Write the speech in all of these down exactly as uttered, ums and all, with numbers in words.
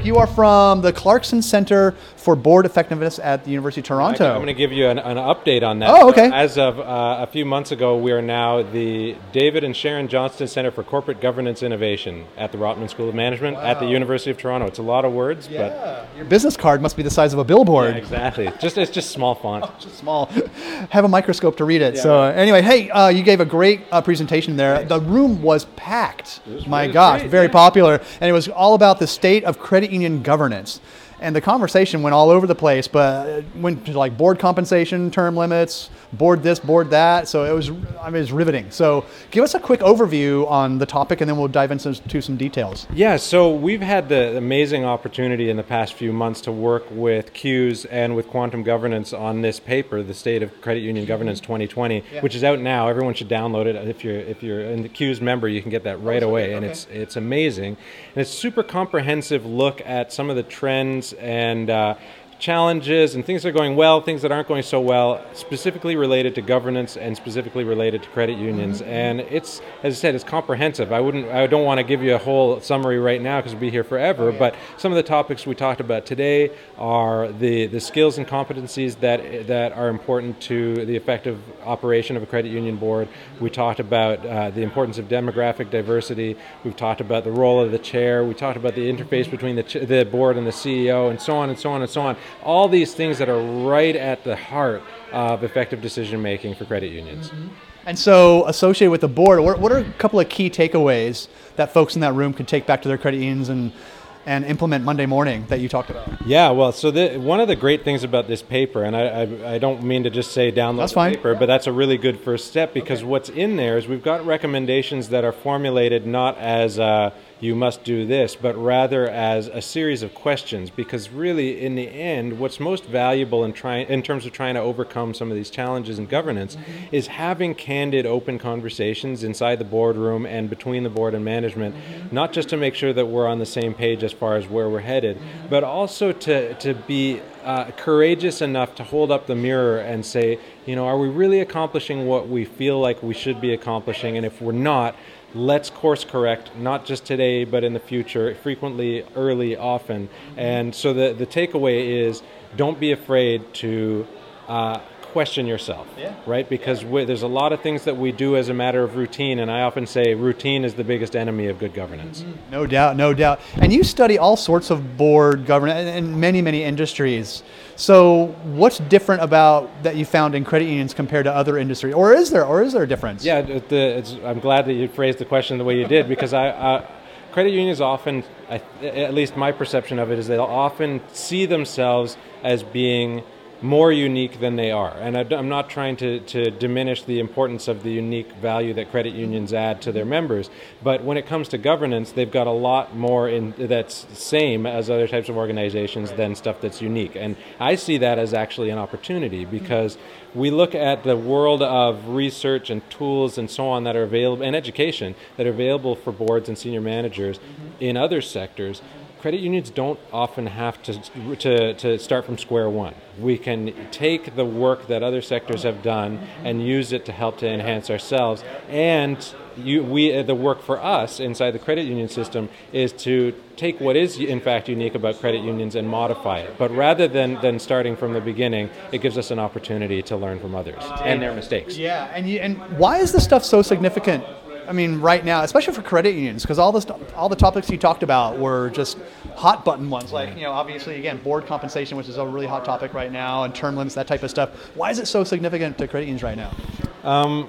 Patrick, you are from the Clarkson Center for Board Effectiveness at the University of Toronto. I'm going to give you an, an update on that. Oh, okay. So as of uh, a few months ago, we are now the David and Sharon Johnston Center for Corporate Governance Innovation at the Rotman School of Management Wow. at the University of Toronto. It's a lot of words, Yeah. but Your business card must be the size of a billboard. yeah, exactly. Just it's just small font. Just small. Have a microscope to read it. Yeah. So uh, anyway, hey, uh, you gave a great uh, presentation there. The room was packed. was- My it was gosh, great, very yeah. popular. And it was all about the state of credit union governance. And the conversation went all over the place, but it went to like board compensation, term limits, board this, board that. So it was, I mean, it was riveting. So give us a quick overview on the topic, and then we'll dive into to some details. Yeah, so we've had the amazing opportunity in the past few months to work with Q S and with Quantum Governance on this paper, the State of Credit Union Governance twenty twenty, Yeah. which is out now. Everyone should download it. If you're if you're a Q S member, you can get that right so away, good. and Okay. it's it's amazing. And it's a super comprehensive look at some of the trends and uh, challenges and things that are going well, things that aren't going so well, specifically related to governance and specifically related to credit unions. Mm-hmm. And it's, as I said, it's comprehensive. I wouldn't, I don't want to give you a whole summary right now because we'll be here forever. Oh, yeah. But some of the topics we talked about today are the the skills and competencies that that are important to the effective operation of a credit union board. We talked about uh, the importance of demographic diversity. We've talked about the role of the chair. We talked about the interface between the ch- the board and the C E O, and so on and so on and so on. All these things that are right at the heart of effective decision making for credit unions. And so associated with the board, what what are a couple of key takeaways that folks in that room could take back to their credit unions and and implement Monday morning that you talked about? Yeah, well, so the, one of the great things about this paper, and I, I, I don't mean to just say download That's the fine. paper, but that's a really good first step because Okay. what's in there is we've got recommendations that are formulated not as uh, you must do this, but rather as a series of questions. Because really, in the end, what's most valuable in trying, in terms of trying to overcome some of these challenges in governance, Mm-hmm. is having candid, open conversations inside the boardroom and between the board and management, Mm-hmm. not just to make sure that we're on the same page as far as where we're headed, Mm-hmm. but also to to be uh, courageous enough to hold up the mirror and say, you know, are we really accomplishing what we feel like we should be accomplishing? And if we're not, let's course correct, not just today, but in the future, frequently, early, often. And so the, the takeaway is don't be afraid to uh, question yourself, Yeah. right? Because we, there's a lot of things that we do as a matter of routine, and I often say routine is the biggest enemy of good governance. No doubt, no doubt. And you study all sorts of board governance in many, many industries. So what's different about that you found in credit unions compared to other industries? Or is there, or is there a difference? Yeah, the, the, it's, I'm glad that you phrased the question the way you did because I, I, credit unions often, I, at least my perception of it is they'll often see themselves as being more unique than they are. And I, I'm not trying to, to diminish the importance of the unique value that credit unions add to their members, but when it comes to governance, they've got a lot more in that's same as other types of organizations than stuff that's unique. And I see that as actually an opportunity because we look at the world of research and tools and so on that are available, and education that are available for boards and senior managers in other sectors. Credit unions don't often have to, to to start from square one. We can take the work that other sectors have done and use it to help to enhance ourselves. And you, we, the work for us inside the credit union system is to take what is in fact unique about credit unions and modify it. But rather than, than starting from the beginning, it gives us an opportunity to learn from others and their mistakes. Yeah, and you, and why is this stuff so significant? I mean, right now, especially for credit unions, because all this, all the topics you talked about were just hot button ones. Like, you know, obviously, again, board compensation, which is a really hot topic right now, and term limits, that type of stuff. Why is it so significant to credit unions right now? Um,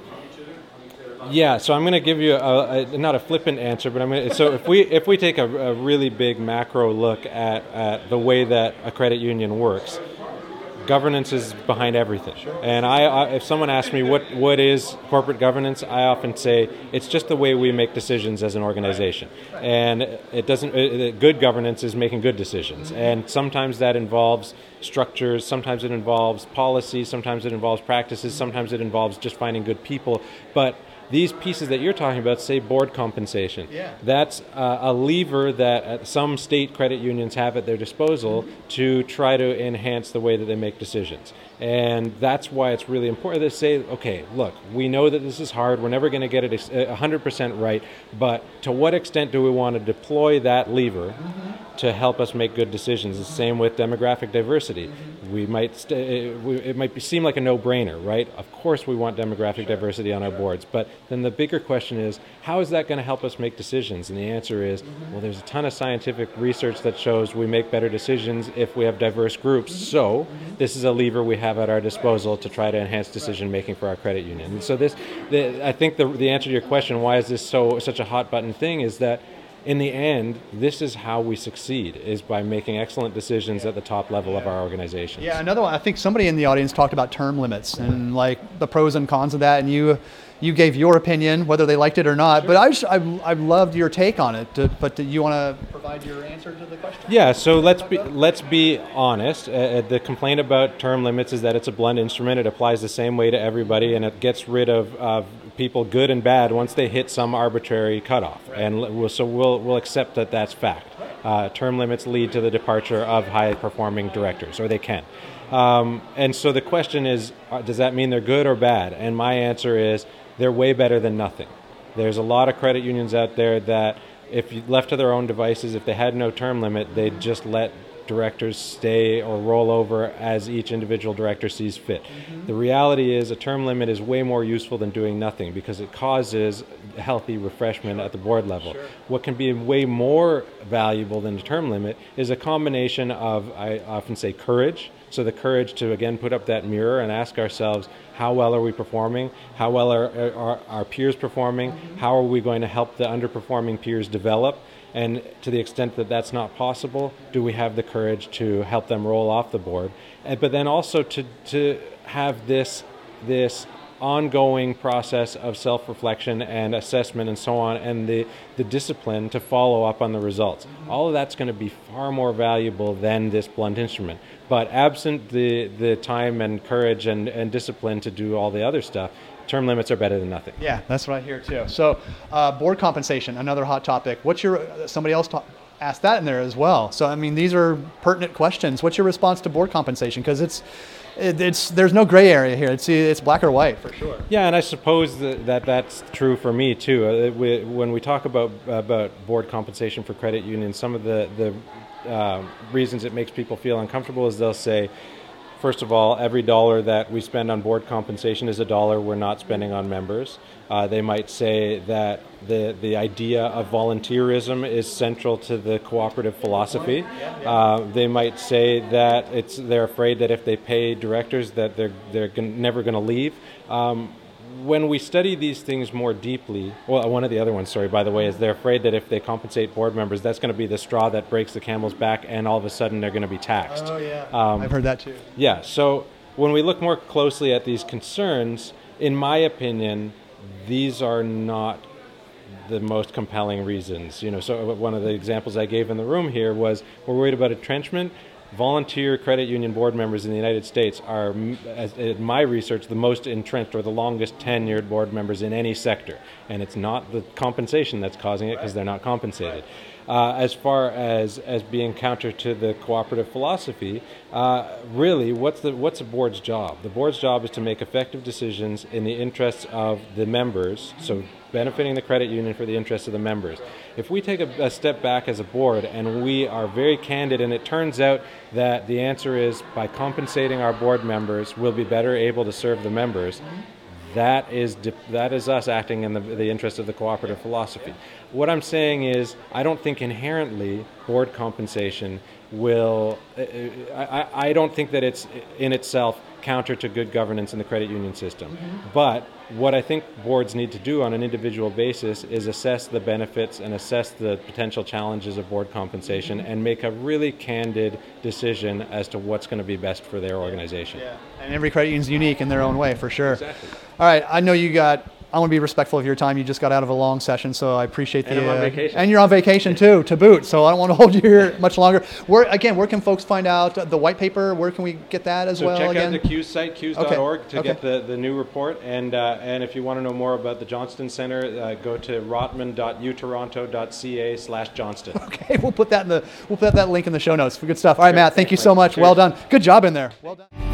yeah, so I'm going to give you a, a, not a flippant answer, but I'm going to, so if we if we take a, a really big macro look at, at the way that a credit union works, governance is behind everything. Sure. And I, I, if someone asks me what, what is corporate governance, I often say it's just the way we make decisions as an organization. Right. Right. And it doesn't. It, good governance is making good decisions, mm-hmm. and sometimes that involves structures, sometimes it involves policy, sometimes it involves practices, sometimes it involves just finding good people. But these pieces that you're talking about, say board compensation, yeah. that's uh, a lever that uh, some state credit unions have at their disposal mm-hmm. to try to enhance the way that they make decisions. And that's why it's really important to say, okay, look, we know that this is hard. We're never going to get it one hundred percent right. But to what extent do we want to deploy that lever mm-hmm. to help us make good decisions? The same with demographic diversity. Mm-hmm. We might st- it might be, seem like a no-brainer, right? Of course we want demographic sure. diversity on our sure. boards. But then the bigger question is, how is that going to help us make decisions? And the answer is, mm-hmm. well, there's a ton of scientific research that shows we make better decisions if we have diverse groups. Mm-hmm. So mm-hmm. this is a lever we have at our disposal to try to enhance decision making for our credit union. And so this, the, I think the, the answer to your question, why is this so such a hot button thing, is that in the end, this is how we succeed, is by making excellent decisions at the top level yeah. of our organization. Yeah, another one, I think somebody in the audience talked about term limits and like the pros and cons of that, and you you gave your opinion, whether they liked it or not, sure. but I, just, I I loved your take on it. To, but do you want to provide your answer to the question? Yeah, so let's be let's be honest. Uh, the complaint about term limits is that it's a blunt instrument. It applies the same way to everybody, and it gets rid of, of people, good and bad, once they hit some arbitrary cutoff. Right. And we'll, so we'll we'll accept that that's fact. Uh, term limits lead to the departure of high-performing directors, or they can. Um, and so the question is, uh, does that mean they're good or bad? And my answer is, they're way better than nothing. There's a lot of credit unions out there that, if you left to their own devices, if they had no term limit, they'd just let directors stay or roll over as each individual director sees fit. Mm-hmm. The reality is a term limit is way more useful than doing nothing, because it causes healthy refreshment at the board level. Sure. What can be way more valuable than a term limit is a combination of, I often say, courage. So the courage to, again, put up that mirror and ask ourselves, how well are we performing? How well are, are our peers performing? Mm-hmm. How are we going to help the underperforming peers develop? And to the extent that that's not possible, do we have the courage to help them roll off the board? And, but then also to to have this this ongoing process of self-reflection and assessment and so on, and the, the discipline to follow up on the results. Mm-hmm. All of that's going to be far more valuable than this blunt instrument. But absent the, the time and courage and, and discipline to do all the other stuff, term limits are better than nothing. Yeah, that's what I hear too. So uh, board compensation, another hot topic. What's your, somebody else ta- asked that in there as well. So, I mean, these are pertinent questions. What's your response to board compensation? Because it's, it, it's, there's no gray area here. It's, it's black or white for sure. Yeah, and I suppose that, that that's true for me too. Uh, we, when we talk about, about board compensation for credit unions, some of the, the uh, reasons it makes people feel uncomfortable is they'll say, first of all, every dollar that we spend on board compensation is a dollar we're not spending on members. Uh, they might say that the, the idea of volunteerism is central to the cooperative philosophy. Uh, they might say that it's they're afraid that if they pay directors that they're they're gon- never going to leave. Um, when we study these things more deeply, well, one of the other ones, sorry, by the way, is they're afraid that if they compensate board members, that's going to be the straw that breaks the camel's back, and all of a sudden they're going to be taxed. Oh, yeah. Um, I've heard that too. Yeah. So when we look more closely at these concerns, in my opinion, these are not the most compelling reasons. You know, so one of the examples I gave in the room here was, we're worried about entrenchment. Volunteer credit union board members in the United States are, as in my research, the most entrenched or the longest tenured board members in any sector. And it's not the compensation that's causing it, because they're not compensated. Uh, as far as, as being counter to the cooperative philosophy, uh, really, what's the what's a board's job? The board's job is to make effective decisions in the interests of the members, so benefiting the credit union for the interests of the members. If we take a, a step back as a board and we are very candid, and it turns out that the answer is by compensating our board members, we'll be better able to serve the members, that is that is us acting in the, the interest of the cooperative philosophy. What I'm saying is, I don't think inherently board compensation will, I, I don't think that it's in itself counter to good governance in the credit union system. Mm-hmm. But what I think boards need to do on an individual basis is assess the benefits and assess the potential challenges of board compensation, mm-hmm. and make a really candid decision as to what's going to be best for their organization. Yeah. And every credit union is unique in their own way, for sure. Exactly. All right, I know you got, I want to be respectful of your time. You just got out of a long session, so I appreciate the... And I'm on vacation. Uh, and you're on vacation too, to boot, so I don't want to hold you here much longer. Where, again, where can folks find out the white paper? Where can we get that as so well? Check again? out the Q site, Qs dot org, okay. to okay. get the, the new report. And uh, and if you want to know more about the Johnston Center, uh, go to rotman dot u toronto dot c a slash Johnston. Okay, we'll put that in the we'll put that link in the show notes. Good stuff. All right, sure. Matt, thank you so much. Cheers. Well done. Good job in there. Well done.